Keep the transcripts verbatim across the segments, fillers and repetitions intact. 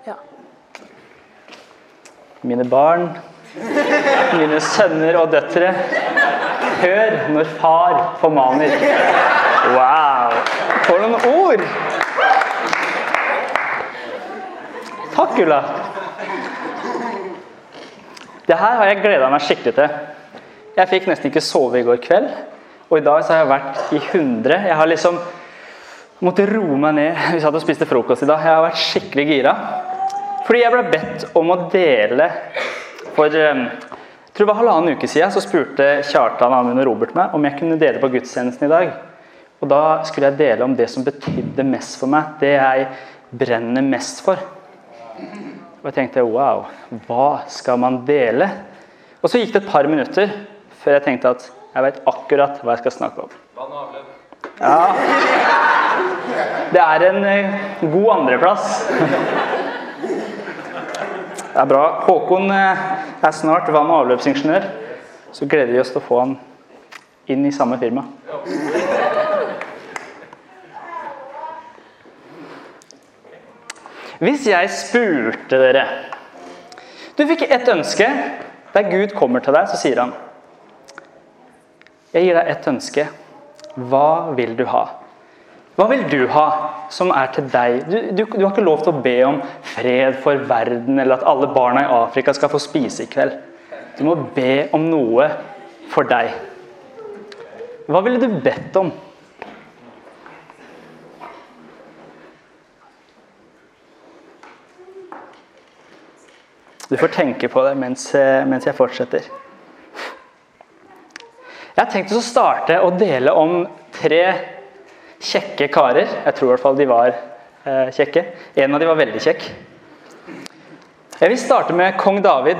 Ja. Mine barn, mine sønner og døtre, hør når far formaner. Wow! For noen ord! Takk, Ulla. Det her har jeg gledet meg skikkelig til. Jeg fikk nesten ikke sove i går kveld, og i dag så har jeg vært i hundre. Jeg har liksom måttet roe meg ned. Vi satt og spiste frokost i dag. Jeg har vært skikkelig gira. Fordi jeg ble bedt om å dele. For jeg tror det var halvannen uke siden, så spurte Kjartan, Amund og Robert meg om jeg kunne dele på gudstjenesten i dag. Og da skulle jeg dele om det som betydde mest for meg, det jeg brenner mest for. Og jeg tenkte, wow, hva skal man dele? Og så gikk det et par minutter før jeg tenkte at jeg vet akkurat hva jeg skal snakke om. Vann og avløp. Ja, det er en god andreplass. Det er bra. Håkon er snart vann- og avløpsingeniør, så gleder vi oss til å få han inn i samme firma. Hvis jeg spurte dere, du fikk ett ønske, der Gud kommer til deg, så sier han, jeg gir deg ett ønske, hva vil du ha? Hva vil du ha som er til deg? Du, du, du har ikke lov til å be om fred for verden, eller at alle barna i Afrika skal få spise i kveld. Du må be om noe for deg. Hva ville du bedt om? Du får tenke på det mens, mens jeg fortsetter. Jeg har tenkt å starte å dele om tre kjekke karer. Jeg tror i hvert fall de var eh, kjekke. En av de var veldig kjekk. Jeg vil starte med kong David.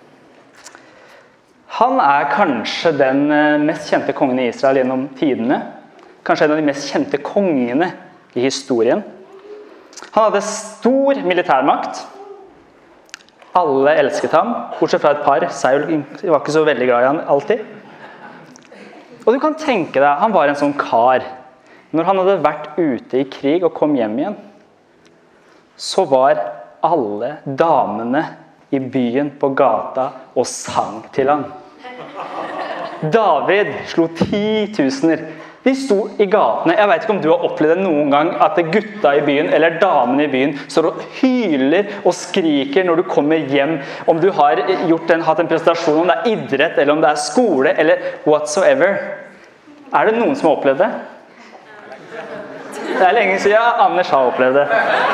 Han er kanskje den mest kjente kongen i Israel gjennom tidene. Kanskje en av de mest kjente kongene i historien. Han hadde stor militærmakt. Alle elsket ham, bortsett fra et par. Saul var ikke så veldig glad i han alltid. Og du kan tenke deg, han var en sånn kar. Når han hadde vært ute i krig og kom hjem igjen, så var alle damene i byen på gata og sang til han. David slo titusener. De sto i gatene. Jeg vet ikke om du har opplevd det noen gang at gutta i byen, eller damene i byen, står og hyler og skriker når du kommer hjem. Om du har gjort en, hatt en prestasjon, om det er idrett, eller om det er skole, eller whatsoever. Er det noen som har opplevd det? Det er lenge siden. Ja, Anders har opplevd det.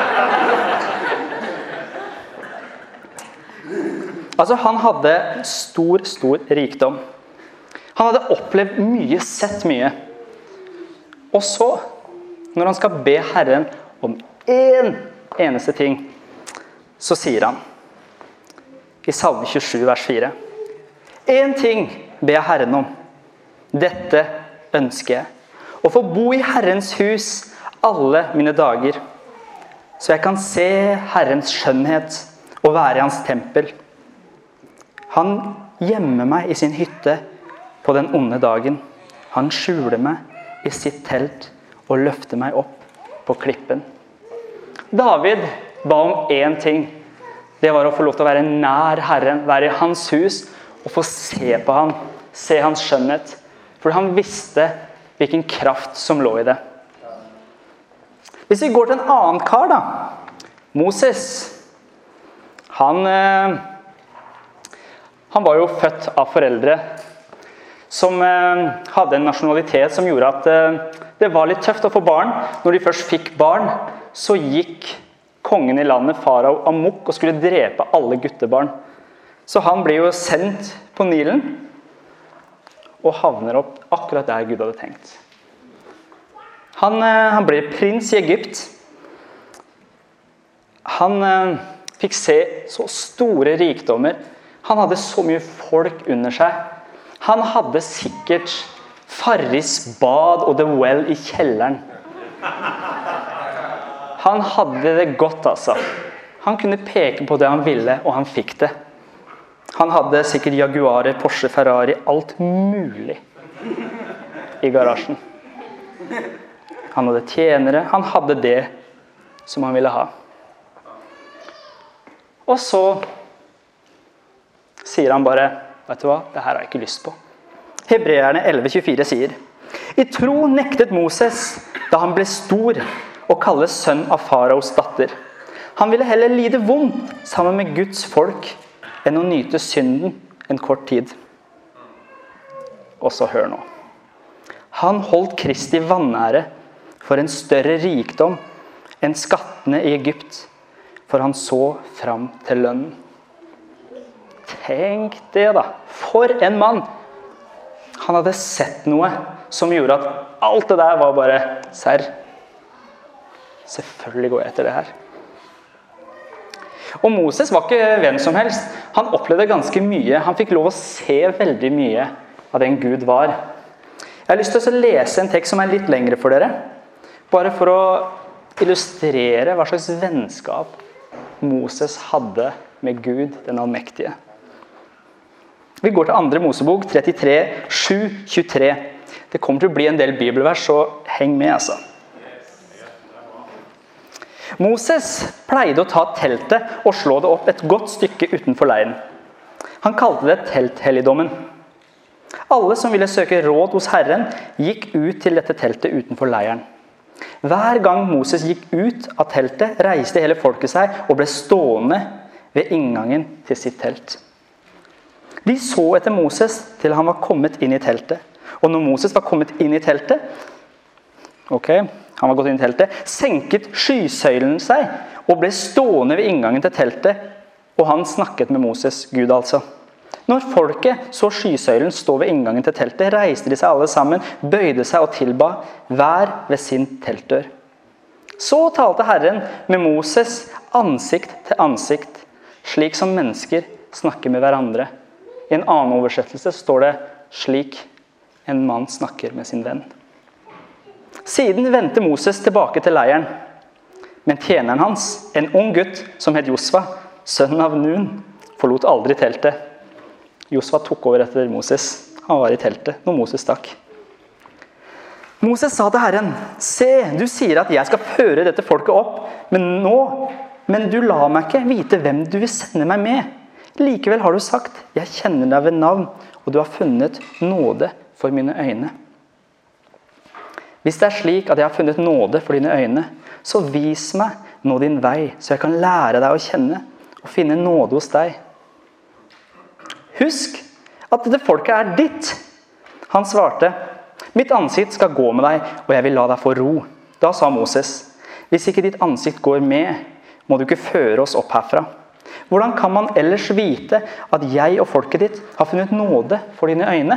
Altså, han hadde stor, stor rikdom. Han hadde opplevd mye, sett mye. Og så, når han skal be Herren om en eneste ting, så sier han i Salme tjuesju, vers fire. En ting ber jeg Herren om. Dette ønsker jeg. Å få bo i Herrens hus alle mine dager, så jeg kan se Herrens skjønnhet og være i hans tempel. Han gjemmer meg i sin hytte på den onde dagen. Han skjuler meg i sitt telt og løfter meg opp på klippen. David ba om én ting. Det var å få lov til å være nær Herren, være i hans hus og få se på ham, se hans skjønnhet. For han visste hvilken kraft som lå i det. Hvis vi går til en annen kar da, Moses, han, han var jo født av foreldre som eh, hadde en nasjonalitet som gjorde at eh, det var litt tøft å få barn. Når de først fikk barn, så gikk kongen i landet farao amok og skulle drepe alle guttebarn. Så han ble jo sendt på Nilen og havner opp akkurat der Gud hadde tenkt. Han, eh, han ble prins i Egypt. Han eh, fikk se så store rikdommer. Han hadde så mye folk under seg. Han hadde sikkert Farris bad og The Well i kjelleren. Han hadde det godt, altså. Han kunne peke på det han ville, og han fikk det. Han hadde sikkert Jaguarer, Porsche, Ferrari, alt mulig i garasjen. Han hadde tjenere, han hadde det som han ville ha. Og så sier han bare, vet du hva, det her har jeg ikke lyst på. Hebreerne elleve tjuefire sier, i tro nektet Moses da han ble stor og kalles sønn av faraos datter. Han ville heller lide vondt sammen med Guds folk enn å nyte synden en kort tid. Og så hør nå. Han holdt Kristi vanære for en større rikdom enn skattene i Egypt, for han så fram til lønnen. Tenk det da, for en mann! Han hadde sett noe som gjorde at alt det der var bare serr. Selvfølgelig går jeg etter det her. Og Moses var ikke hvem som helst. Han opplevde ganske mye. Han fikk lov å se veldig mye av den Gud var. Jeg har lyst til å lese en tekst som er litt lengre for dere. Bare for å illustrere hva slags vennskap Moses hadde med Gud, den allmektige. Vi går til andre Mosebok, trettitre, sju, tjuetre. Det kommer til å bli en del bibelvers, så heng med, altså. Moses pleide å ta teltet og slå det opp et godt stykke utenfor leiren. Han kalte det telthelligdommen. Alle som ville søke råd hos Herren, gikk ut til dette teltet utenfor leiren. Hver gang Moses gikk ut av teltet, reiste hele folket seg og ble stående ved inngangen til sitt telt. De så etter Moses til han var kommet inn i teltet. Og når Moses var kommet inn i teltet, ok, han var gått inn i teltet, senket skysøylen seg og ble stående ved inngangen til teltet, og han snakket med Moses, Gud altså. Når folket så skysøylen stå ved inngangen til teltet, reiste de seg alle sammen, bøyde seg og tilba, hver ved sin teltdør. Så talte Herren med Moses ansikt til ansikt, slik som mennesker snakker med hverandre. I en annen oversettelse står det slik en mann snakker med sin venn. Siden vendte Moses tilbake til leiren, men tjeneren hans, en ung gutt som het Josva, sønnen av Nun, forlot aldri teltet. Josva tok over etter Moses. Han var i teltet når Moses stakk. Moses sa til Herren, se, du sier at jeg skal føre dette folket opp, men nå, men du lar meg ikke vite hvem du vil sende meg med. Likevel har du sagt, jeg kjenner deg ved navn, og du har funnet nåde for mine øyne. Hvis det er slik at jeg har funnet nåde for dine øyne, så vis meg nå din vei, så jeg kan lære deg å kjenne og finne nåde hos deg. Husk at dette folket er ditt. Han svarte, mitt ansikt skal gå med deg, og jeg vil la deg få ro. Da sa Moses, hvis ikke ditt ansikt går med, må du ikke føre oss opp herfra. Hvordan kan man ellers vite at jeg og folket ditt har funnet nåde for dine øyne?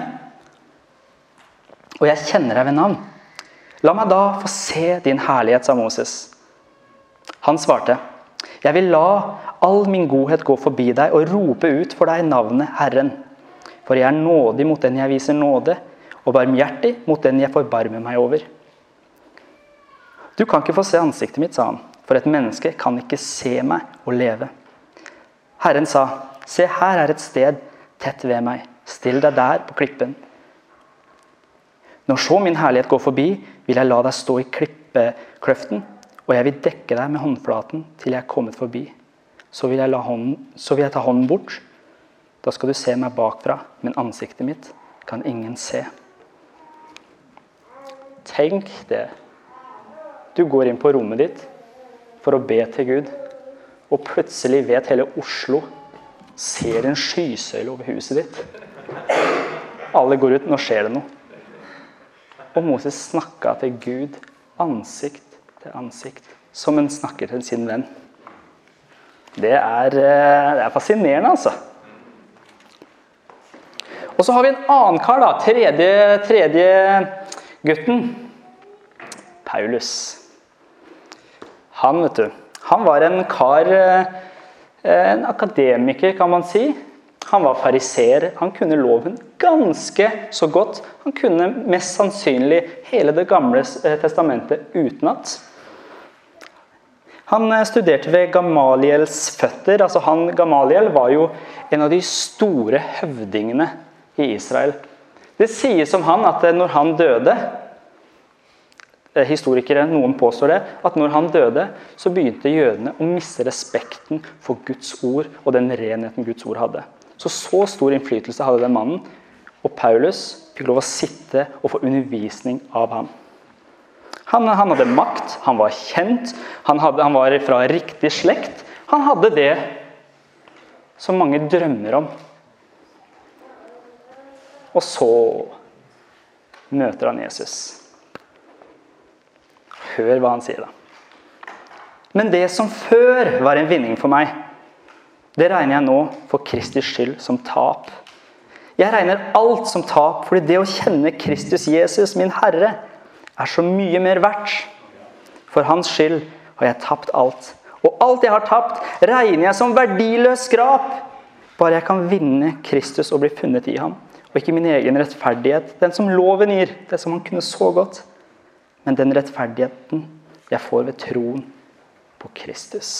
Og jeg kjenner deg ved navn. La meg da få se din herlighet, sa Moses. Han svarte, jeg vil la all min godhet gå forbi deg og rope ut for deg navnet Herren. For jeg er nådig mot den jeg viser nåde, og barmhjertig mot den jeg forbarmer meg over. Du kan ikke få se ansiktet mitt, sa han, for et menneske kan ikke se meg og leve. Herren sa, se her er et sted tett ved meg, still deg der på klippen. Når så min herlighet går forbi, vil jeg la deg stå i klippekløften, og jeg vil dekke deg med håndflaten til jeg er kommet forbi. Så vil jeg, la hånden, så vil jeg ta hånden bort, da skal du se meg bakfra, men ansiktet mitt kan ingen se. Tenk det. Du går inn på rommet ditt for å be til Gud, og plutselig vet hele Oslo, ser en skysøyle over huset ditt. Alle går ut, nå skjer det noe. Og Moses snakket til Gud, ansikt til ansikt, som en snakker til sin venn. Det er, det er fascinerende, altså. Og så har vi en annen kar, da, tredje, tredje gutten, Paulus. Han, vet du, han var en kar, en akademiker kan man si. Han var fariseer, han kunne loven ganske så godt. Han kunne mest sannsynlig hele det gamle testamentet utenat. Han studerte ved Gamaliels føtter. Altså han, Gamaliel var jo en av de store høvdingene i Israel. Det sies om han at når han døde, historikere, noen påstår det, at når han døde, så begynte jødene å miste respekten for Guds ord og den renheten Guds ord hadde. Så så stor innflytelse hadde den mannen, og Paulus fikk lov å sitte og få undervisning av ham. Han, han hadde makt, han var kjent, han, hadde, han var fra riktig slekt. Han hadde det som mange drømmer om. Og så møter han Jesus. Hør hva han sier da. Men det som før var en vinning for meg, det regner jeg nå for Kristi skyld som tap. Jeg regner alt som tap, fordi det å kjenne Kristus Jesus, min Herre, er så mye mer verdt. For hans skyld har jeg tapt alt. Og alt jeg har tapt, regner jeg som verdiløs skrap. Bare jeg kan vinne Kristus og bli funnet i ham. Og ikke min egen rettferdighet, den som loven gir, det som han kunne så godt. Men den rettferdigheten jeg får ved troen på Kristus.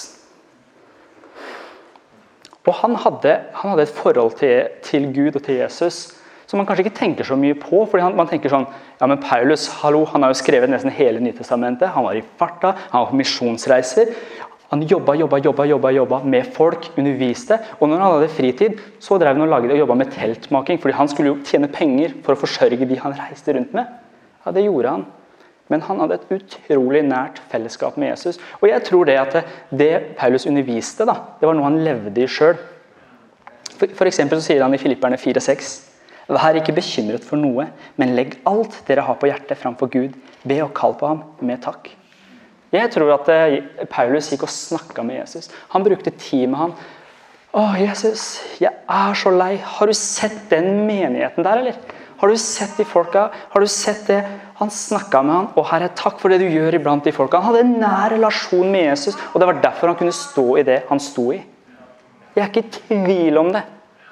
Og han hadde, han hadde et forhold til, til Gud og til Jesus som man kanskje ikke tenker så mye på, fordi han, man tenker sånn, ja, men Paulus, hallo, han har jo skrevet nesten hele Nytestamentet, han var i farta, han var på misjonsreiser, han jobba, jobba, jobba, jobba, jobba med folk, underviste, og når han hadde fritid, så drev han og laget og jobbet med teltmaking, fordi han skulle jo tjene penger for å forsørge de han reiste rundt med. Ja, det gjorde han. Men han hadde et utrolig nært fellesskap med Jesus. Og jeg tror det at det Paulus underviste, da, det var noe han levde i selv. For, for eksempel så sier han i Filipperne fire seks, «Vær ikke bekymret for noe, men legg alt dere har på hjertet framfor Gud. Be og kall på ham med takk.» Jeg tror at Paulus gikk og snakket med Jesus. Han brukte tid med han. «Å, Jesus, jeg er så lei. Har du sett den menigheten der, eller? Har du sett de folka? Har du sett det?» Han snakket med han, og Herre, takk for det du gjør iblant de folka. Han hadde en nær relasjon med Jesus, og det var derfor han kunne stå i det han sto i. Jeg er ikke i tvil om det.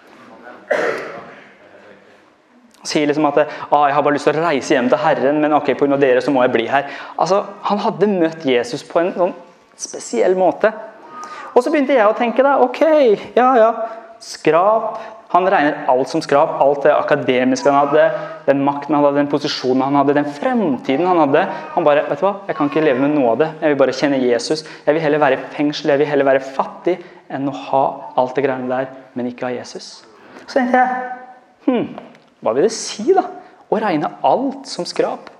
Han sier liksom at ah, jeg har bare lyst til å reise hjem til Herren, men ok, på grunn av dere så må jeg bli her. Altså, han hadde møtt Jesus på en sånn spesiell måte. Og så begynte jeg å tenke da, ok, ja, ja, skrap. Han regner alt som skrap, alt det akademiske han hadde, den makten han hadde, den posisjonen han hadde, den fremtiden han hadde. Han bare, vet du hva, jeg kan ikke leve med noe av det. Jeg vil bare kjenne Jesus. Jeg vil heller være i fengsel, jeg vil heller være fattig, enn å ha alt det greiene der, men ikke ha Jesus. Så tenkte jeg, hm, hva vil det si da? Å regne alt som skrap.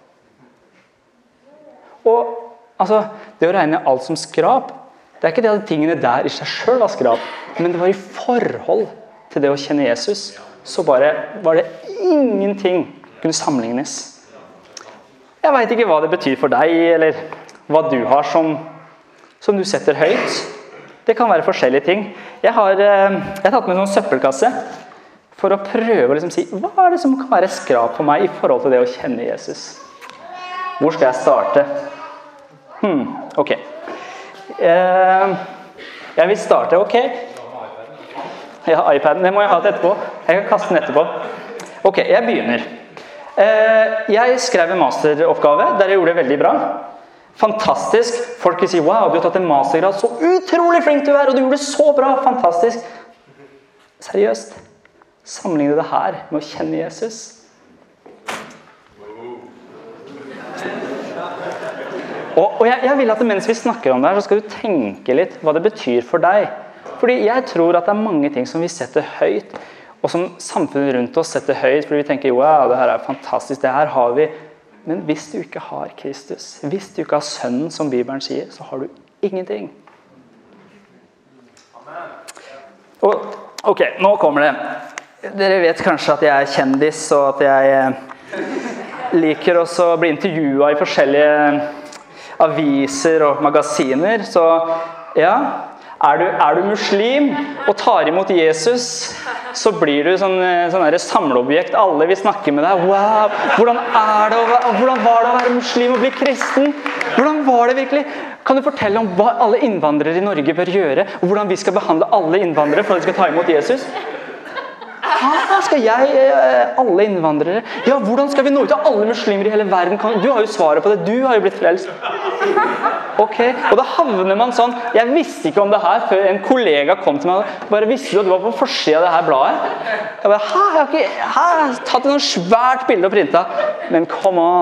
Og altså, det å regne alt som skrap, det er ikke det at tingene der i seg selv var skrap, men det var i forhold til det å kjenne Jesus, så bare var det ingenting kunne sammenlignes. Jeg vet ikke hva det betyr for deg, eller hva du har som, som du setter høyt. Det kan være forskjellige ting. Jeg har, jeg har tatt med en sånn søppelkasse for å prøve å liksom si, hva er det som kan være skrap for meg i forhold til det å kjenne Jesus? Hvor skal jeg starte? Hmm, ok. Jeg vil starte, ok. Ja, iPaden, det må jeg ha til etterpå. Jeg kan kaste den etterpå. Ok, jeg begynner. Jeg skrev en masteroppgave, der jeg gjorde det veldig bra. Fantastisk. Folk vil si, wow, du har tatt en mastergrad, så utrolig flink du er, og du gjorde det så bra, fantastisk. Seriøst, sammenligne det her med å kjenne Jesus. Og, og jeg, jeg vil at mens vi snakker om det her, så skal du tenke litt hva det betyr for deg. Fordi jeg tror at det er mange ting som vi setter høyt, og som samfunnet rundt oss setter høyt, fordi vi tenker, wow, det her er fantastisk, det her har vi. Men hvis du ikke har Kristus, hvis du ikke har Sønnen, som Bibelen sier, så har du ingenting. Og, ok, nå kommer det. Dere vet kanskje at jeg er kjendis, og at jeg liker også å bli intervjuet i forskjellige aviser og magasiner, så ja... Er du, er du muslim og tar imot Jesus, så blir du sånn, sånn der samleobjekt. Alle vil snakke med deg. Wow, hvordan, er det å, hvordan var det å være muslim og bli kristen? Hvordan var det virkelig? Kan du fortelle om hva alle innvandrere i Norge bør gjøre, og hvordan vi skal behandle alle innvandrere for at de skal ta imot Jesus? Hva skal jeg, alle innvandrere? Ja, hvordan skal vi nå ut av alle muslimer i hele verden? Du har jo svaret på det, du har jo blitt frelst. Ok, og da havner man sånn, jeg visste ikke om det her før en kollega kom til meg, bare visste du at du var på forsiden av det her bladet? Jeg bare, hæ, jeg har ikke, hæ, jeg har tatt en svært bilde og printet. Men come on,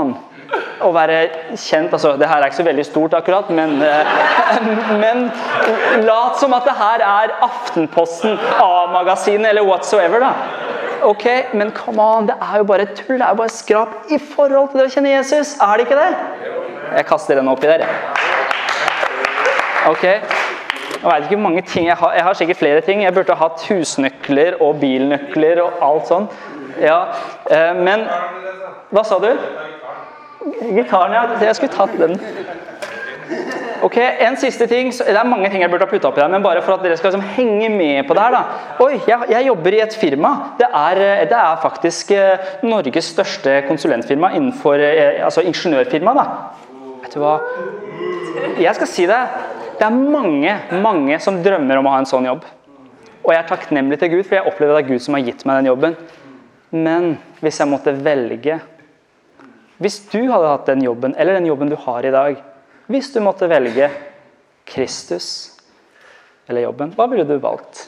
å være kjent, altså det her er ikke så veldig stort akkurat, men, men lat som at det her er Aftenposten, A-magasinet eller whatsoever da. Ok, men come on, det er jo bare tull, det er jo bare skrap i forhold til det å kjenne Jesus, er det ikke det? Jeg kaster den oppi der, ja. Ok, jeg vet ikke hvor mange ting, jeg har, jeg har sikkert flere ting, jeg burde ha hatt husnøkler og bilnøkler og alt sånn. Ja, men, hva sa du? Gitaren, ja. Jeg skulle tatt den. Ok, en siste ting. Det er mange ting jeg burde ha puttet opp i der, men bare for at dere skal liksom henge med på det her da. Oi, jeg, jeg jobber i et firma. Det er, det er faktisk Norges største konsulentfirma innenfor, altså ingeniørfirma da. Vet du hva? Jeg skal si det. Det er mange, mange som drømmer om å ha en sånn jobb. Og jeg er takknemlig til Gud, for jeg opplever det er Gud som har gitt meg den jobben. Men hvis jeg måtte velge, hvis du hadde hatt den jobben, eller den jobben du har i dag, hvis du måtte velge Kristus eller jobben, hva ville du valgt?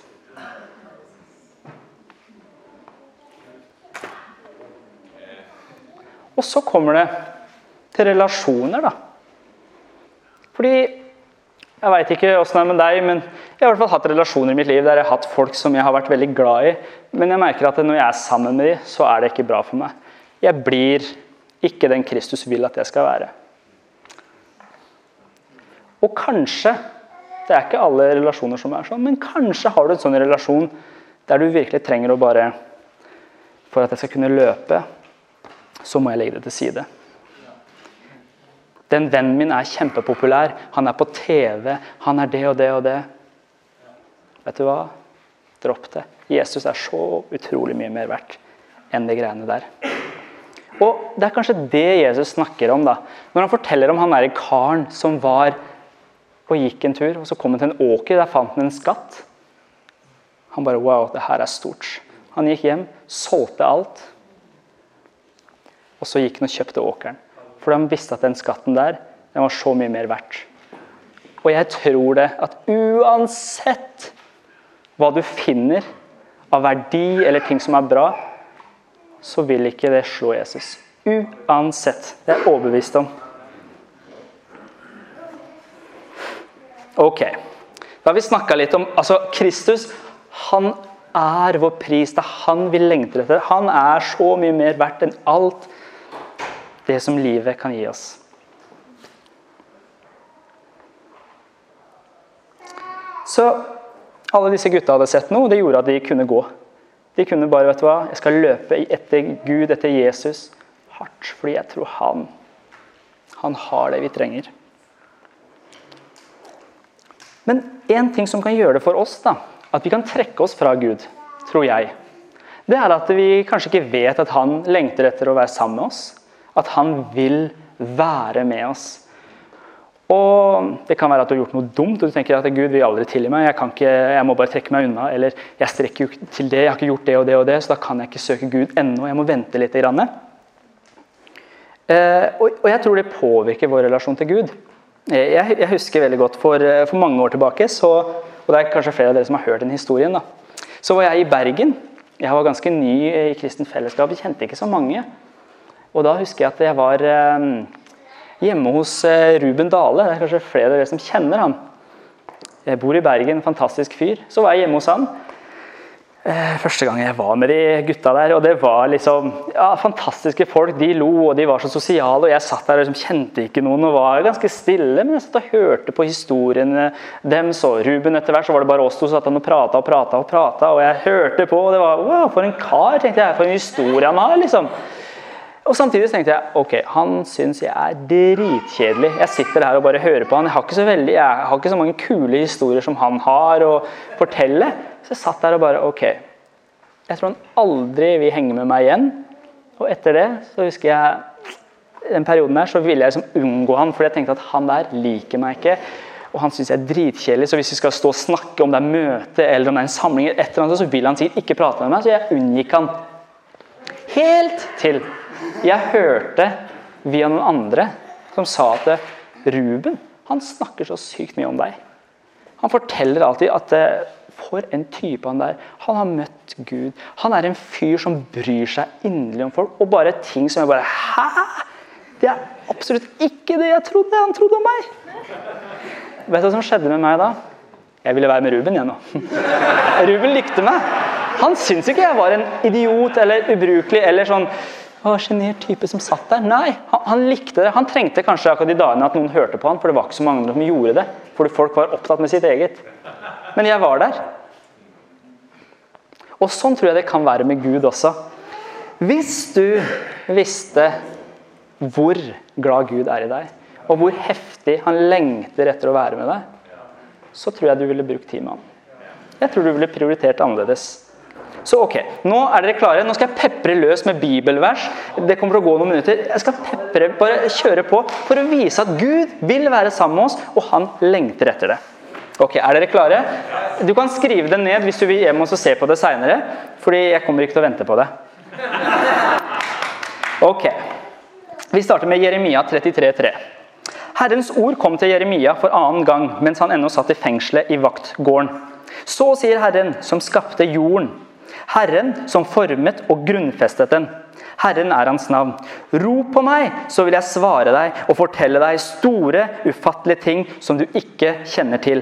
Og så kommer det til relasjoner da. Fordi, jeg vet ikke hvordan det er med deg, men jeg har i hvert fall hatt relasjoner i mitt liv der jeg har hatt folk som jeg har vært veldig glad i, men jeg merker at når jeg er sammen med dem, så er det ikke bra for meg. Jeg blir ikke den Kristus vil at jeg skal være. Og kanskje, det er ikke alle relasjoner som er sånn, men kanskje har du en sånn relasjon der du virkelig trenger å bare, for at jeg skal kunne løpe, så må jeg legge det til side. Den vennen min er kjempepopulær, han er på T V, han er det og det og det. Vet du hva? Dropp det. Jesus er så utrolig mye mer verdt enn de greiene der. Og det er kanskje det Jesus snakker om da. Når han forteller om han der karen som var og gikk en tur, og så kom han til en åker, der fant han en skatt. Han bare, wow, det her er stort. Han gikk hjem, solgte alt, og så gikk han og kjøpte åkeren. For han visste at den skatten der, den var så mye mer verdt. Og jeg tror det, at uansett hva du finner av verdi eller ting som er bra, så vil ikke det slå Jesus. Uansett. Det er jeg overbevist om. Ok. Da har vi snakket litt om, altså Kristus, han er vår pris, det er han vi lengter etter. Han er så mye mer verdt enn alt det som livet kan gi oss. Så alle disse gutta hadde sett noe, det gjorde at de kunne gå. De kunne bare, vet du hva, jeg skal løpe etter Gud, etter Jesus, hardt, fordi jeg tror han, han har det vi trenger. Men en ting som kan gjøre det for oss da, at vi kan trekke oss fra Gud, tror jeg, det er at vi kanskje ikke vet at han lengter etter å være sammen med oss, at han vil være med oss. Og det kan være at du har gjort noe dumt, og du tenker at Gud vil aldri tilgi meg, jeg, kan ikke, jeg må bare trekke meg unna, eller jeg strekker jo til det, jeg har ikke gjort det og det og det, så da kan jeg ikke søke Gud ennå, jeg må vente litt grann. Eh, og, og jeg tror det påvirker vår relasjon til Gud. Eh, jeg, jeg husker veldig godt, for, for mange år tilbake, så, og det er kanskje flere av dere som har hørt den historien da, så var jeg i Bergen, jeg var ganske ny i kristen fellesskap, jeg kjente ikke så mange, og da husker jeg at jeg var... Eh, hjemme hos Ruben Dale, det er kanskje flere av dere som kjenner han. Jeg bor i Bergen, fantastisk fyr. Så var jeg hjemme hos han. Første gang jeg var med de gutta der, og det var liksom, ja, fantastiske folk. De lo, og de var så sosiale, og jeg satt der og liksom kjente ikke noen, og var ganske stille, men jeg satt og hørte på historiene dem, så Ruben etter hvert, så var det bare oss to, så satt han og pratet og pratet og pratet, og jeg hørte på, og det var, wow, for en kar, tenkte jeg, for en historie han har, liksom. Og samtidig tenkte jeg, ok, han synes jeg er dritkjedelig. Jeg sitter her og bare hører på han. Jeg har ikke så, veldig, jeg har ikke så mange kule historier som han har å fortelle. Så jeg satt der og bare, ok, jeg tror han aldri vil henge med meg igjen. Og etter det, så husker jeg, den perioden der, så ville jeg liksom unngå han, for jeg tenkte at han der liker meg ikke. Og han synes jeg er dritkjedelig, så hvis vi skal stå og snakke om det er møte, eller om det er en samling, et eller annet, så vil han sikkert ikke prate med meg, så jeg unngikk han. Helt til jeg hørte via noen andre som sa at Ruben, han snakker så sykt mye om deg. Han forteller alltid at for en type han der, han har møtt Gud. Han er en fyr som bryr seg inderlig om folk, og bare ting som jeg bare, hæ? Det er absolutt ikke det jeg trodde han trodde om meg. Vet du hva som skjedde med meg da? Jeg ville være med Ruben igjen nå. Ruben likte meg. Han syntes ikke jeg var en idiot eller ubrukelig eller sånn å, genert type som satt der. Nei, han, han likte det. Han trengte kanskje akkurat de dagene at noen hørte på han, for det var ikke så mange som gjorde det, fordi folk var opptatt med sitt eget. Men jeg var der. Og sånn tror jeg det kan være med Gud også. Hvis du visste hvor glad Gud er i deg, og hvor heftig han lengter etter å være med deg, så tror jeg du ville brukt tid med ham. Jeg tror du ville prioritert annerledes. Så ok, nå er dere klare. Nå skal jeg peppre løs med bibelvers. Det kommer til å gå noen minutter. Jeg skal peppre, bare kjøre på for å vise at Gud vil være sammen med oss, og han lengter etter det. Ok, er dere klare? Du kan skrive det ned hvis du vil hjem og se på det senere, fordi jeg kommer ikke til å vente på det. Ok, vi starter med Jeremia trettitre tre. Herrens ord kom til Jeremia for annen gang, mens han ennå satt i fengselet i vaktgården. Så sier Herren som skapte jorden, Herren som formet og grunnfestet den. Herren er hans navn. Rop på meg, så vil jeg svare deg og fortelle deg store, ufattelige ting som du ikke kjenner til.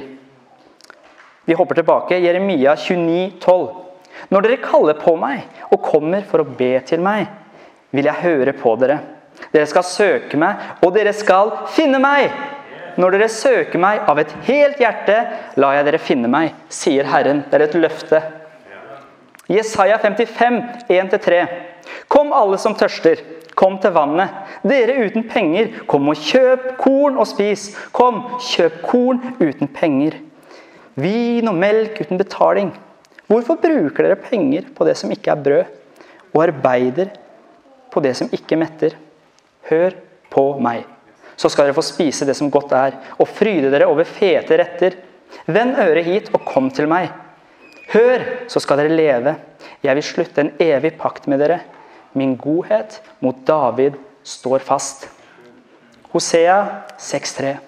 Vi hopper tilbake, Jeremia tjueni tolv. Når dere kaller på meg og kommer for å be til meg, vil jeg høre på dere. Dere skal søke meg, og dere skal finne meg. Når dere søker meg av et helt hjerte, la jeg dere finne meg, sier Herren. Det er et løfte. Jesaja femtifem en til tre. Kom alle som tørster, kom til vannet. Dere uten penger, kom og kjøp korn og spis. Kom, kjøp korn uten penger. Vin og melk uten betaling. Hvorfor bruker dere penger på det som ikke er brød, og arbeider på det som ikke metter? Hør på meg, så skal dere få spise det som godt er, og fryde dere over fete retter. Vend øret hit og kom til meg. Hør, så skal dere leve. Jeg vil slutte en evig pakt med dere. Min godhet mot David står fast. Hosea seks tre.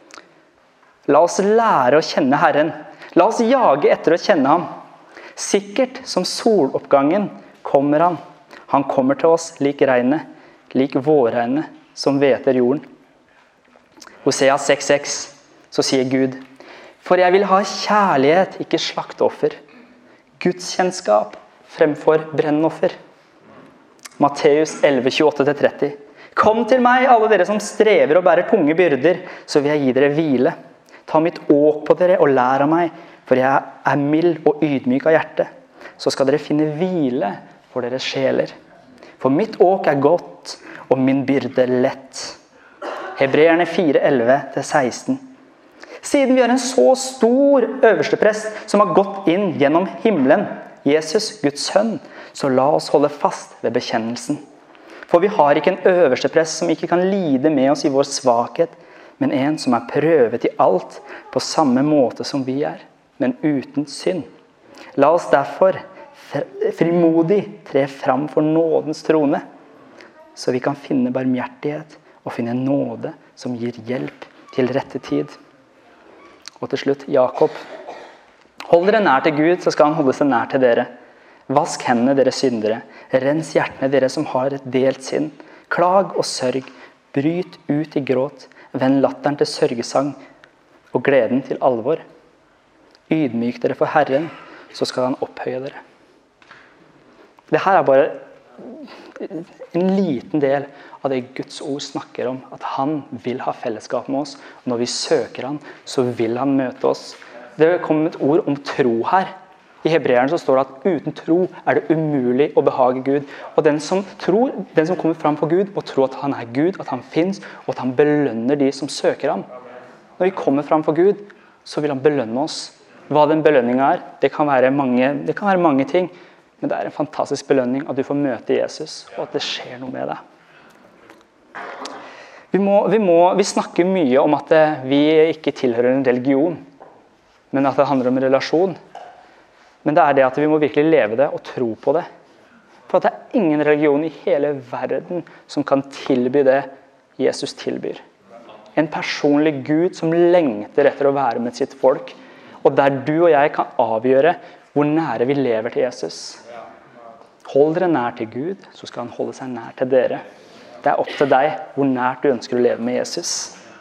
La oss lære å kjenne Herren. La oss jage etter å kjenne ham. Sikkert som soloppgangen kommer han. Han kommer til oss lik regnet, lik vårregnet som hveter jorden. Hosea seks seks, så sier Gud, for jeg vil ha kjærlighet, ikke slakteoffer. Gudskjennskap fremfor brennoffer. Matteus elleve tjueåtte til tretti. Kom til meg, alle dere som strever og bærer tunge byrder, så vil jeg gi dere hvile. Ta mitt åk på dere og lær av meg, for jeg er mild og ydmyk av hjerte. Så skal dere finne hvile for deres sjeler. For mitt åk er godt, og min byrde lett. Hebreerne fire elleve til seksten. Siden vi har en så stor øversteprest som har gått inn gjennom himmelen, Jesus, Guds sønn, så la oss holde fast ved bekjennelsen. For vi har ikke en øversteprest som ikke kan lide med oss i vår svakhet, men en som er prøvet i alt på samme måte som vi er, men uten synd. La oss derfor frimodig tre fram for nådens trone, så vi kan finne barmhjertighet og finne nåde som gir hjelp til rette tid. Og til slutt, Jakob. Hold dere nær til Gud, så skal han holde seg nær til dere. Vask hendene dere syndere. Rens hjertene dere som har et delt sinn. Klag og sørg. Bryt ut i gråt. Vend latteren til sørgesang og gleden til alvor. Ydmyk dere for Herren, så skal han opphøye dere. Det her er bare en liten del av det Guds ord snakker om, at han vil ha fellesskap med oss. Og når vi søker han, så vil han møte oss. Det kommer et ord om tro her. I Hebreerne så står det at uten tro er det umulig å behage Gud. Og den som tror, den som kommer fram for Gud, må tro at han er Gud, at han finnes, og at han belønner de som søker ham. Når vi kommer fram for Gud, så vil han belønne oss. Hva den belønningen er, det kan være mange, det kan være mange ting. Men det er en fantastisk belønning at du får møte Jesus, og at det skjer noe med deg. Vi, må, vi, må, vi snakker mye om at vi ikke tilhører en religion, men at det handler om en relasjon. Men det er det at vi må virkelig leve det og tro på det. For at det er ingen religion i hele verden som kan tilby det Jesus tilbyr. En personlig Gud som lengter etter å være med sitt folk, og der du og jeg kan avgjøre hvor nære vi lever til Jesus. Hold dere nær til Gud, så skal han holde seg nær til dere. Det er opp til deg hvor nært du ønsker å leve med Jesus.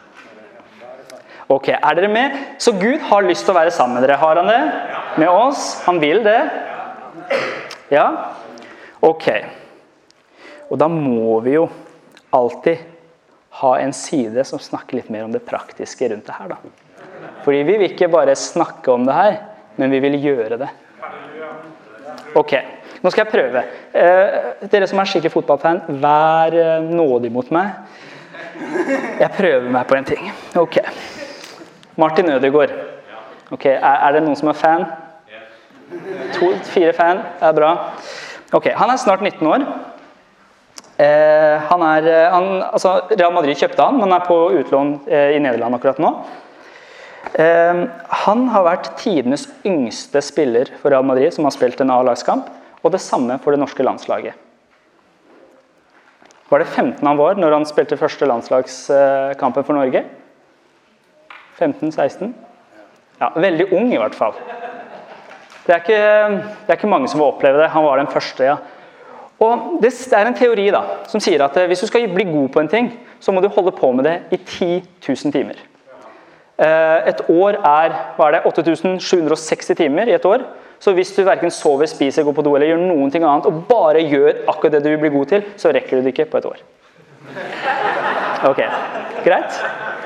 Ok, er dere med? Så Gud har lyst til å være sammen med dere. Har han det? Med oss? Han vil det? Ja? Ok. Og da må vi jo alltid ha en side som snakker litt mer om det praktiske rundt det her da. Fordi vi vil ikke bare snakke om det her, men vi vil gjøre det. Ok, nå skal jeg prøve. Eh, dere som er skikkelig fotballfan, vær nådig mot meg. Jeg prøver meg på en ting. Ok. Martin Ødegaard. Ok, er, er det noen som er fan? To, fire fan, det er bra. Ok, han er snart nitten år. Eh, han er, han, altså Real Madrid kjøpte han, men han er på utlån eh, i Nederland akkurat nå. Eh, han har vært tidenes yngste spiller for Real Madrid som har spilt en A-lagskamp, og det samme for det norske landslaget. Var det femten han var når han spilte første landslagskampen for Norge? femten seksten? Ja, veldig ung i hvert fall. Det er, ikke, det er ikke mange som vil oppleve det. Han var den første, ja. Og det er en teori da, som sier at hvis du skal bli god på en ting, så må du holde på med det i ti tusen timer. Et år er, hva er det, åtte tusen sju hundre og seksti timer i et år. Så hvis du hverken sover, spiser, går på do eller gjør noen ting annet, og bare gjør akkurat det du vil bli god til, så rekker du det ikke på et år. Ok, greit?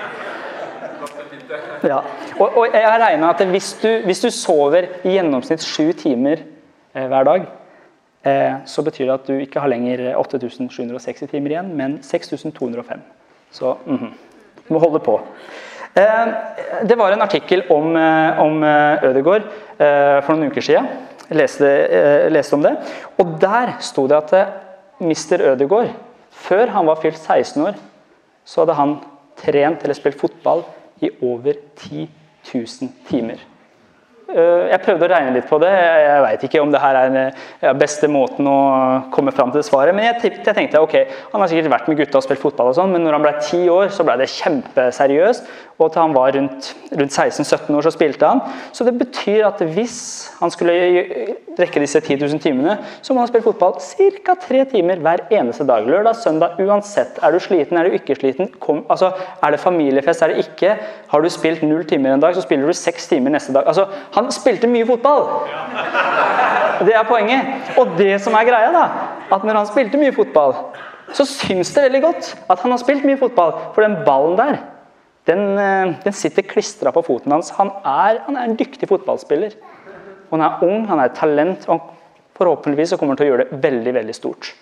Ja, og, og jeg har regnet at hvis du, hvis du sover i gjennomsnitt sju timer eh, hver dag, eh, så betyr det at du ikke har lenger åtte tusen sju hundre og seksti timer igjen, men seks tusen to hundre og fem. Så mm-hmm. du må holde på. Eh, det var en artikkel om, eh, om Ødegaard eh, for noen uker siden. Jeg leste, eh, leste om det. Og der stod det at eh, mister Ødegaard, før han var fylt seksten år, så hadde han trent eller spilt fotball i over ti tusen timer. Jeg prøvde å regne litt på det. Jeg vet ikke om det her er den beste måten å komme frem til det svaret, men jeg, jeg tenkte, ok, han har sikkert vært med gutta og spilt fotball og sånn, men når han ble ti år, så ble det kjempeseriøst, og til han var rundt, rundt seksten sytten år, så spilte han. Så det betyr at hvis han skulle rekke disse ti tusen timene, så må han spille fotball cirka tre timer hver eneste dag, lørdag, søndag, uansett. Er du sliten, er du ikke sliten? Kom, altså, er det familiefest, er det ikke? Har du spilt null timer en dag, så spiller du seks timer neste dag. Altså, han spilte mye fotball. Det er poenget. Og det som er greia da, at når han spilte mye fotball, så synes det veldig godt at han har spilt mye fotball, for den ballen der, den, den sitter klistret på foten hans. Han er, han er en dyktig fotballspiller. Og han er ung, han er et talent, og forhåpentligvis så kommer han til å gjøre det veldig, veldig stort.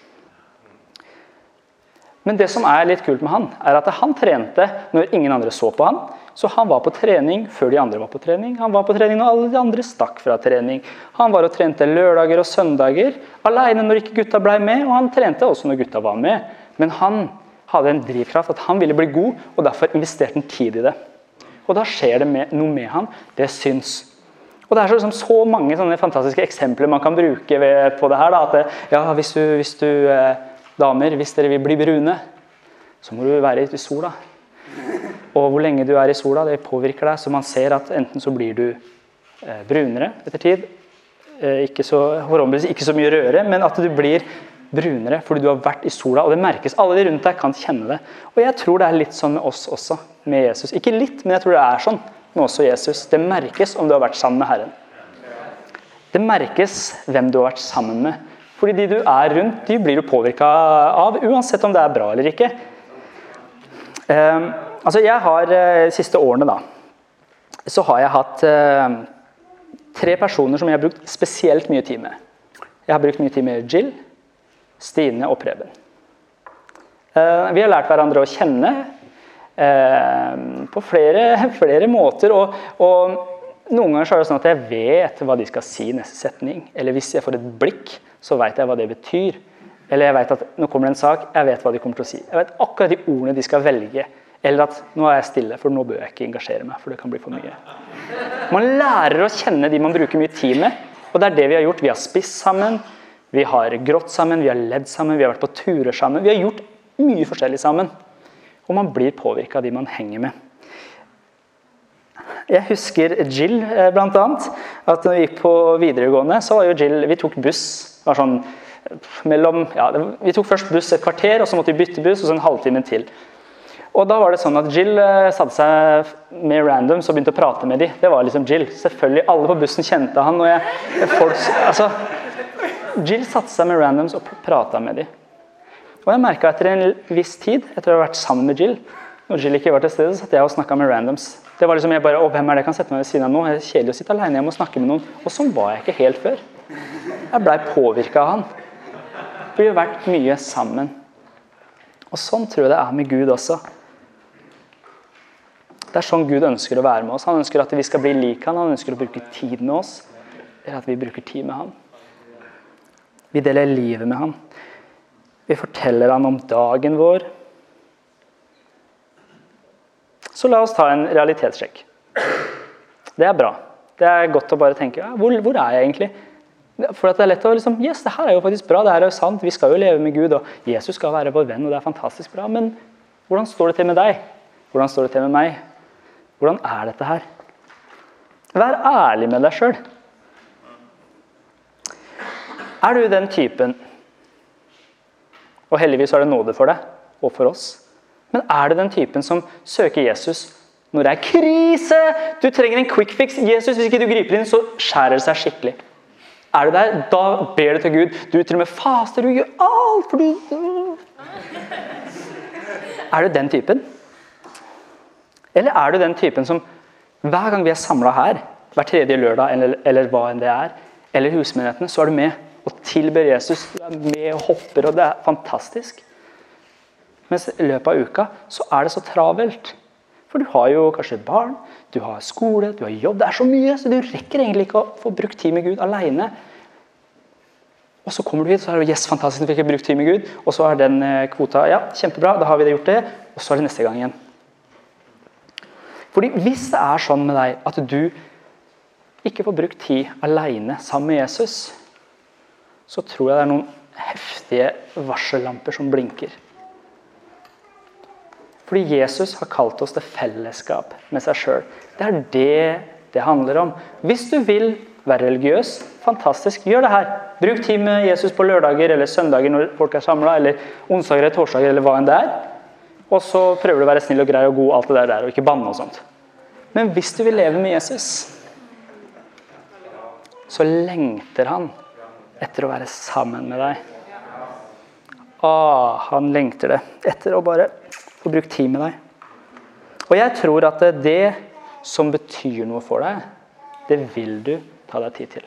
Men det som er litt kult med han, er at han trente når ingen andre så på han. Så han var på trening før de andre var på trening. Han var på trening når alle de andre stakk fra trening. Han var og trente lørdager og søndager, alene når ikke gutta ble med, og han trente også når gutta var med. Men han hadde en drivkraft at han ville bli god, og derfor investerte han tid i det. Og da skjer det med, noe med han, det syns. Og det er så, liksom, så mange sånne fantastiske eksempler man kan bruke ved, på det her, da, at det, ja, hvis du, hvis du eh, damer, hvis dere vil bli brune, så må du være i sola. Og hvor lenge du er i sola, det påvirker deg, så man ser at enten så blir du eh, brunere etter tid, eh, ikke, så, ikke så mye rødere, men at du blir brunere fordi du har vært i sola, og det merkes, alle de rundt deg kan kjenne det. Og jeg tror det er litt sånn med oss også, med Jesus. Ikke litt, men jeg tror det er sånn med oss og Jesus. Det merkes om du har vært sammen med Herren. Det merkes hvem du har vært sammen med. Fordi de du er rundt, de blir du påvirket av, uansett om det er bra eller ikke. Um, altså jeg har de uh, siste årene da, så har jeg hatt uh, tre personer som jeg har brukt spesielt mye tid med. Jeg har brukt mye tid med Jill, Stine og Preben. Uh, vi har lært hverandre å kjenne uh, på flere, flere måter, og, og noen ganger så er det sånn at jeg vet hva de skal si i neste setning, eller hvis jeg får et blikk, så vet jeg hva det betyr. Eller jeg vet at nå kommer det en sak, jeg vet hva de kommer til å si. Jeg vet akkurat de ordene de skal velge. Eller at nå er jeg stille, for nå bør jeg ikke engasjere meg, for det kan bli for mye. Man lærer å kjenne de man bruker mye tid med, og det er det vi har gjort. Vi har spist sammen, vi har grått sammen, vi har ledd sammen, vi har vært på turer sammen. Vi har gjort mye forskjellig sammen. Og man blir påvirket av de man henger med. Jeg husker Jill blant annet, at når vi gikk på videregående, så var jo Jill, vi tok buss. Det var sånn mellom, ja, det, vi tok først buss et kvarter, og så måtte vi bytte buss, og så en halvtime til. Og da var det sånn at Jill eh, satte seg med randoms og begynte å prate med dem. Det var liksom Jill. Selvfølgelig, alle på bussen kjente han, og jeg, folk, altså, Jill satte seg med randoms og pratet med dem. Og jeg merket etter en viss tid, etter å ha vært sammen med Jill, når Jill ikke var til stede, så satt jeg og snakket med randoms. Det var liksom jeg bare, å, hvem er det jeg kan sette meg ved siden av nå? Det er kjedelig å sitte alene, jeg må snakke med noen. Og sånn var jeg ikke helt før. Jeg ble påvirket av han. Vi har vært mye sammen. Og sånn tror jeg det er med Gud også. Det er sånn Gud ønsker å være med oss. Han ønsker at vi skal bli lik han. Han ønsker å bruke tid med oss. Eller at vi bruker tid med han. Vi deler livet med han. Vi forteller han om dagen vår. Så la oss ta en realitetssjekk. Det er bra. Det er godt å bare tenke, ja, hvor, hvor er jeg egentlig? For at det er lett å liksom, yes, det her er jo faktisk bra, det her er jo sant, vi skal jo leve med Gud, og Jesus skal være vår venn, og det er fantastisk bra, men hvordan står det til med deg? Hvordan står det til med meg? Hvordan er dette her? Vær ærlig med deg selv. Er du den typen, og heldigvis er det nåde for deg, og for oss, men er du den typen som søker Jesus når det er krise? Du trenger en quick fix. Jesus, hvis ikke du griper inn, så skjærer det seg skikkelig. Er du der? Da ber du til Gud. Du til og med faster, du gjør alt, for du... Er du den typen? Eller er du den typen som hver gang vi er samlet her, hver tredje lørdag, eller, eller hva enn det er, eller husmenigheten, så er du med og tilber Jesus, du er med og hopper, og det er fantastisk. Mens i løpet av uka, så er det så travelt. For du har jo kanskje barn, du har skole, du har jobb, det er så mye, så du rekker egentlig ikke å få brukt tid med Gud alene. Og så kommer du hit, så er det yes, fantastisk, du fikk brukt tid med Gud, og så er den kvota, ja, kjempebra, da har vi det gjort det, og så er det neste gang igjen. Fordi hvis det er sånn med deg at du ikke får brukt tid alene sammen med Jesus, så tror jeg det er noen heftige varsellamper som blinker. Fordi Jesus har kalt oss til fellesskap med seg selv. Det er det det handler om. Hvis du vil være religiøs, fantastisk, gjør det her. Bruk tid med Jesus på lørdager eller søndager når folk er samlet, eller onsdager eller torsdager eller hva enn det er. Og så prøver du å være snill og grei og god, alt det der, og ikke banne og sånt. Men hvis du vil leve med Jesus, så lengter han etter å være sammen med deg. Ah, han lengter det etter å bare få brukt tid med deg. Og jeg tror at det som betyr noe for deg, det vil du ta deg tid til.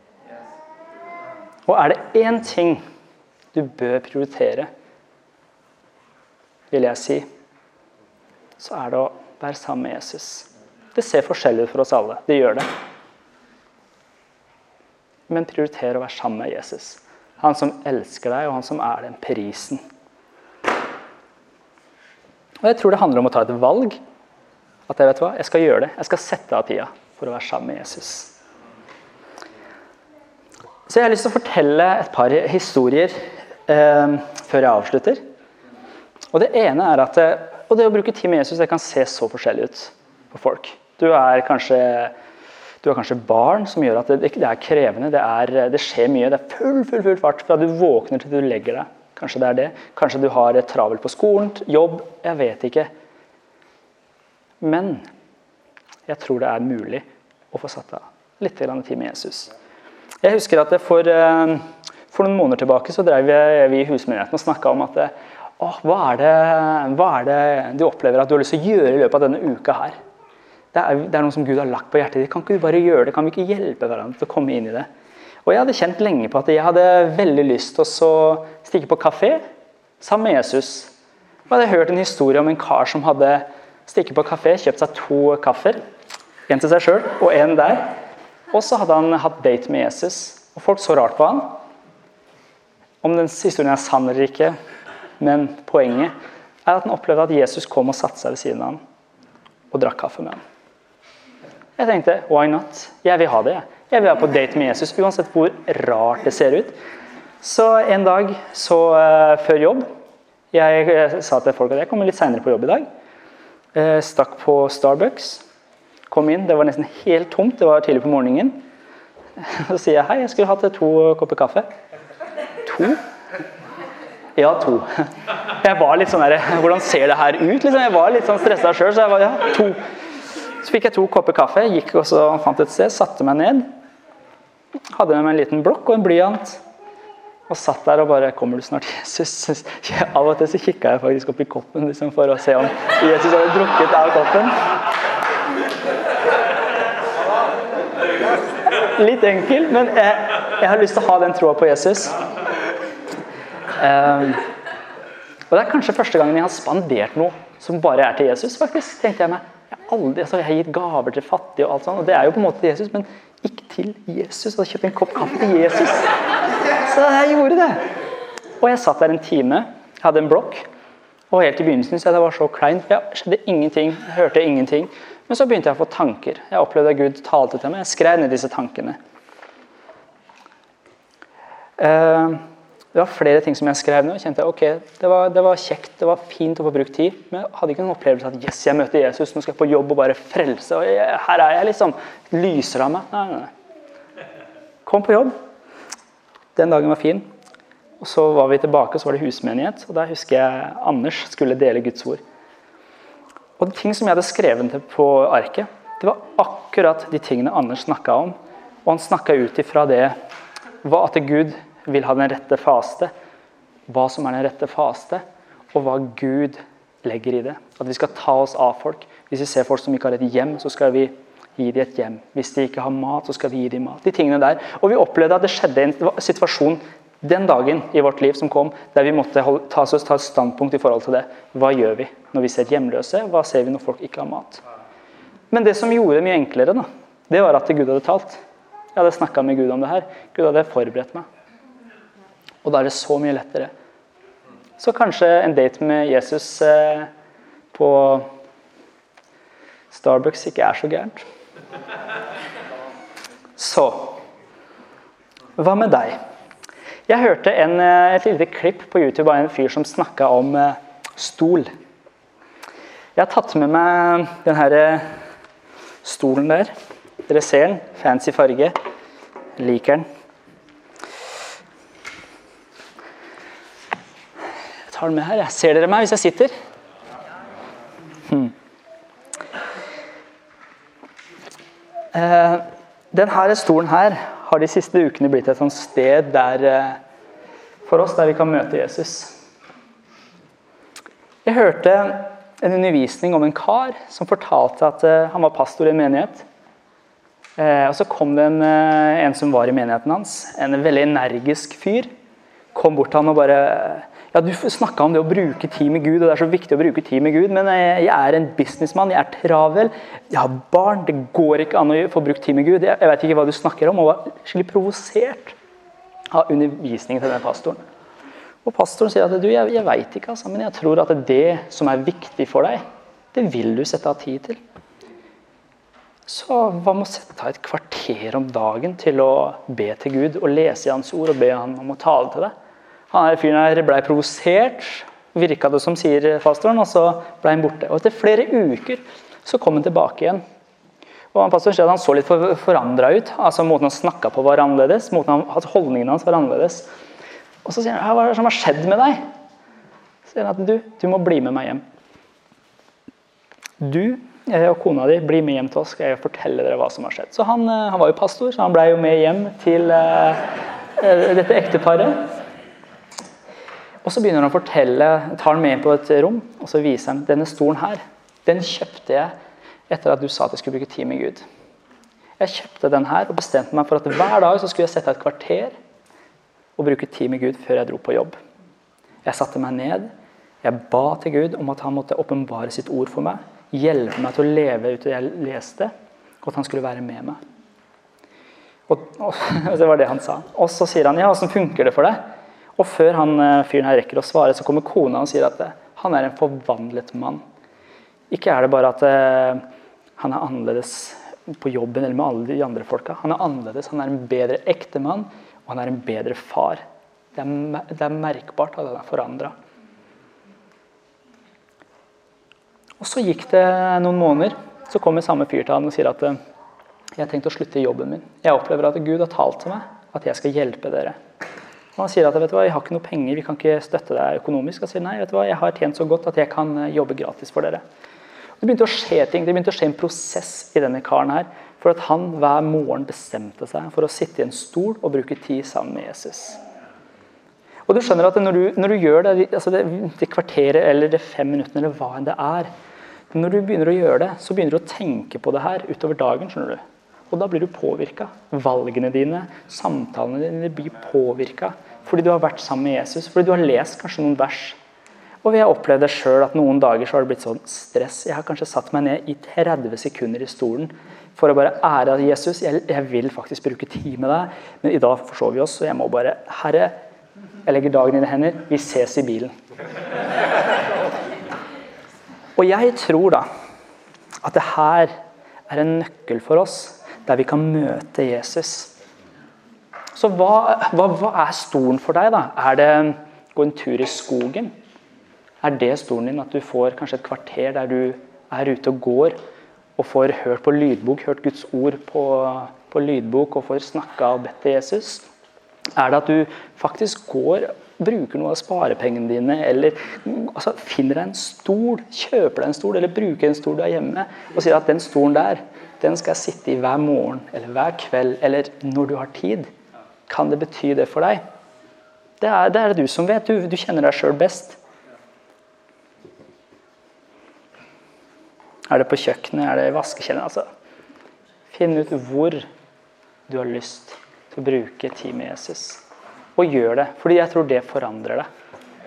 Og er det en ting du bør prioritere, vil jeg si, så er det å være sammen med Jesus. Det ser forskjellig ut for oss alle, det gjør det. Men prioriter å være sammen med Jesus. Han som elsker deg, og han som er den prisen. Og jeg tror det handler om å ta et valg, at jeg vet hva, jeg skal gjøre det. Jeg skal sette av tida for å være sammen med Jesus. Så jeg har lyst til å fortelle et par historier eh, før jeg avslutter. Og det ene er at, og det å bruke tid med Jesus, det kan se så forskjellig ut på folk. Du er kanskje, du er kanskje barn som gjør at det, det er krevende, det, er, det skjer mye, det er full, full, full fart fra du våkner til du legger deg. Kanskje det er det. Kanskje du har et travelt på skolen, jobb, jeg vet ikke. Men jeg tror det er mulig å få satt av litt tid med Jesus. Jeg husker at for, for noen måneder tilbake så drev vi i husmenigheten og snakket om at å, hva, er det, hva er det du opplever at du har lyst til å gjøre i løpet av denne uka her? Det er, det er noe som Gud har lagt på hjertet ditt. Kan ikke du bare gjøre det? Kan vi ikke hjelpe hverandre til å komme inn i det? Og jeg hadde kjent lenge på at jeg hadde veldig lyst til å stikke på kafé sammen med Jesus. Og jeg hadde hørt en historie om en kar som hadde stikket på kafé, kjøpt seg to kaffer, en til seg selv og en der. Og så hadde han hatt date med Jesus, og folk så rart på han. Om den historien er sann eller ikke, men poenget er at han opplevde at Jesus kom og satte seg ved siden av han og drakk kaffe med han. Jeg tenkte, why not? Jeg vil ha det, jeg. Jeg vil være på date med Jesus, uansett hvor rart det ser ut. Så en dag, så uh, før jobb, jeg, jeg sa til folk at jeg kommer litt senere på jobb i dag. Uh, stakk på Starbucks, kom inn, det var nesten helt tomt, det var tidlig på morgenen. Så sier jeg, hei, jeg skulle hatt to kopper kaffe. to? Ja, to. Jeg var litt sånn der, hvordan ser det her ut? Liksom? Jeg var litt sånn stresset selv, så jeg var, ja, to. Så fikk jeg to kopper kaffe, gikk også og fant et sted, satte meg ned. Hadde med meg en liten blokk og en blyant. Og satt der og bare, kommer du snart, Jesus? Av og til så kikket jeg faktisk opp i koppen liksom, for å se om Jesus hadde drukket av koppen. Litt enkel, men jeg, jeg har lyst til å ha den troa på Jesus. Um, og det er kanskje første gangen jeg har spandert noe som bare er til Jesus, faktisk, tenkte jeg meg. Jeg har aldri, altså, jeg har gitt gaver til fattige og alt sånt, og det er jo på en måte til Jesus, men ikke til Jesus. Jeg hadde kjøpt en kopp kaffe til Jesus. Så jeg gjorde det. Og jeg satt der en time, hadde en blokk, og helt i begynnelsen så jeg det var så klein, for jeg skjedde ingenting, jeg hørte ingenting. Men så begynte jeg å få tanker. Jeg opplevde at Gud talte til meg, jeg skrev ned disse tankene. Uh, Det var flere ting som jeg skrev ned, og kjente ok, det var, det var kjekt, det var fint å få brukt tid, men jeg hadde ikke noen opplevelse at yes, jeg møter Jesus, nå skal jeg på jobb og bare frelse, og jeg, her er jeg liksom, lyser av meg. Nei, nei, nei. Kom på jobb. Den dagen var fin, og så var vi tilbake, og så var det husmenighet, og der husker jeg Anders skulle dele Guds ord. Og de ting som jeg hadde skrevet til på arket, det var akkurat de tingene Anders snakket om, og han snakket ut ifra det, hva at Gud vil ha den rette faste, hva som er den rette faste, og hva Gud legger i det. At vi skal ta oss av folk. Hvis vi ser folk som ikke har et hjem, så skal vi gi dem et hjem. Hvis de ikke har mat, så skal vi gi dem mat. De tingene der. Og vi opplevde at det skjedde en situasjon den dagen i vårt liv som kom, der vi måtte holde, ta, oss, ta et standpunkt i forhold til det. Hva gjør vi når vi ser hjemløse? Hva ser vi når folk ikke har mat? Men det som gjorde det mye enklere, da, det var at Gud hadde talt. Jeg hadde snakket med Gud om det her. Gud hadde forberedt meg. Og da er det så mye lettere. Så kanskje en date med Jesus eh, på Starbucks ikke er så gærent. Så, hva med deg? Jeg hørte en, et lite klipp på YouTube av en fyr som snakket om eh, stol. Jeg har tatt med meg den her stolen der. Dere ser den, fancy farge. Liker den. Jeg tar den med her. Ser dere meg hvis jeg sitter? Hmm. Eh, denne stolen her har de siste ukene blitt et sånt sted der, eh, for oss der vi kan møte Jesus. Jeg hørte en undervisning om en kar som fortalte at eh, han var pastor i en menighet. Eh, og så kom det en, eh, en som var i menigheten hans, en veldig energisk fyr, kom bort til han og bare... Ja, du snakket om det å bruke tid med Gud, og det er så viktig å bruke tid med Gud, men jeg er en businessmann, jeg er travel, jeg har barn, det går ikke an å få brukt tid med Gud. Jeg vet ikke hva du snakker om, og var skikkelig provosert av undervisningen til denne pastoren. Og pastoren sier at du, jeg, jeg vet ikke, altså, men jeg tror at det som er viktig for deg, det vil du sette av tid til. Så hva med å sette av et kvarter om dagen til å be til Gud, og lese i hans ord, og be han om å tale til deg? Han her fyren her ble provosert, virket det som sier pastoren, og så ble han borte. Og etter flere uker så kom han tilbake igjen. Og han pastoren sier at han så litt forandret ut, altså måten han snakket på var annerledes, måten han, holdningen hans var annerledes. Og så sier han, hva er det som har skjedd med deg? Så sier han at du, du må bli med meg hjem. Du og kona di, bli med hjem til oss, skal jeg fortelle dere hva som har skjedd. Så han, han var jo pastor, så han ble jo med hjem til uh, dette ekteparet. Og så begynner han å fortelle, tar han med på et rom, og så viser han, denne stolen her, den kjøpte jeg etter at du sa at jeg skulle bruke tid med Gud. Jeg kjøpte den her og bestemte meg for at hver dag så skulle jeg sette et kvarter og bruke tid med Gud før jeg dro på jobb. Jeg satte meg ned, jeg ba til Gud om at han måtte åpenbare sitt ord for meg, hjelpe meg til å leve ut det jeg leste, og at han skulle være med meg. Og, og det var det han sa. Og så sier han, ja, hvordan funker det for deg? Og før han fyren her rekker å svare, så kommer kona og sier at han er en forvandlet mann. Ikke er det bare at han er annerledes på jobben eller med alle de andre folka. Han er annerledes, han er en bedre ekte mann, og han er en bedre far. Det er, det er merkbart at han er forandret. Og så gikk det noen måneder, så kommer samme fyr til han og sier at jeg tenkte å slutte i jobben min. Jeg opplever at Gud har talt til meg, at jeg skal hjelpe dere. Og han sier at vet du hva, jeg har ikke noe penger, vi kan ikke støtte deg økonomisk. Han sier nei, vet du hva, jeg har tjent så godt at jeg kan jobbe gratis for dere. Det begynte å skje ting, det begynte å skje en prosess i denne karen her, for at han hver morgen bestemte seg for å sitte i en stol og bruke tid sammen med Jesus. Og du skjønner at når du, når du gjør det, altså det, det kvarteret eller det fem minuttene eller hva enn det er, når du begynner å gjøre det, så begynner du å tenke på det her utover dagen, skjønner du. Og da blir du påvirket. Valgene dine, samtalene dine blir påvirket fordi du har vært sammen med Jesus, fordi du har lest kanskje noen vers. Og vi har opplevd det selv at noen dager så har det blitt sånn stress. Jeg har kanskje satt meg ned i tretti sekunder i stolen for å bare ære av Jesus. Jeg, jeg vil faktisk bruke tid med deg, men i dag forsov vi oss, så jeg må bare, Herre, jeg legger dagen i dine hender, vi ses i bilen. Og jeg tror da at det her er en nøkkel for oss, der vi kan møte Jesus. Så hva, hva, hva er stolen for deg da? Er det gå en tur i skogen? Er det stolen din at du får kanskje et kvarter der du er ute og går, og får hørt på lydbok, hørt Guds ord på, på lydbok, og får snakket og bedt til Jesus? Er det at du faktisk går, bruker noe av sparepengene dine, eller altså, finner deg en stol, kjøper deg en stol, eller bruker en stol du er hjemme, og sier at den stolen der, den skal jeg sitte i hver morgen, eller hver kveld, eller når du har tid. Kan det bety det for deg? Det er det, er det du som vet, du, du kjenner deg selv best. Er det på kjøkkenet, er det i vaskekjelleren? Altså, finn ut hvor du har lyst til å bruke tid med Jesus. Og gjør det, fordi jeg tror det forandrer deg.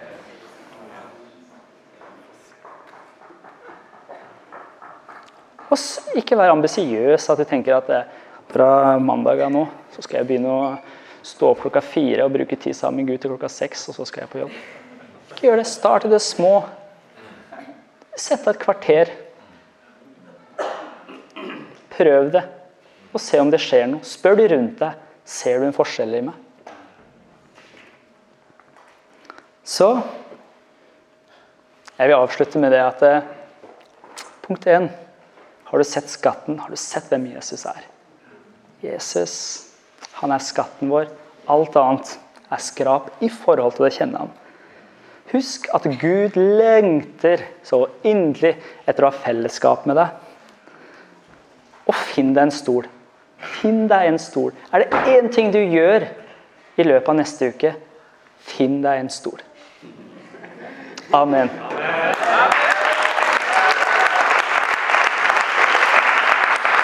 Og ikke være ambisiøs, at du tenker at fra mandag av nå, så skal jeg begynne å stå opp klokka fire og bruke tid sammen med Gud til klokka seks, og så skal jeg på jobb. Ikke gjør det, start i det små. Sett deg et kvarter. Prøv det, og se om det skjer noe. Spør de rundt deg, ser du en forskjell i meg? Så, jeg vil avslutte med det at, punkt en, har du sett skatten? Har du sett hvem Jesus er? Jesus, han er skatten vår. Alt annet er skrap i forhold til å kjenne ham. Husk at Gud lengter så inderlig etter å ha fellesskap med deg. Og finn deg en stol. Finn deg en stol. Er det en ting du gjør i løpet av neste uke? Finn deg en stol. Amen.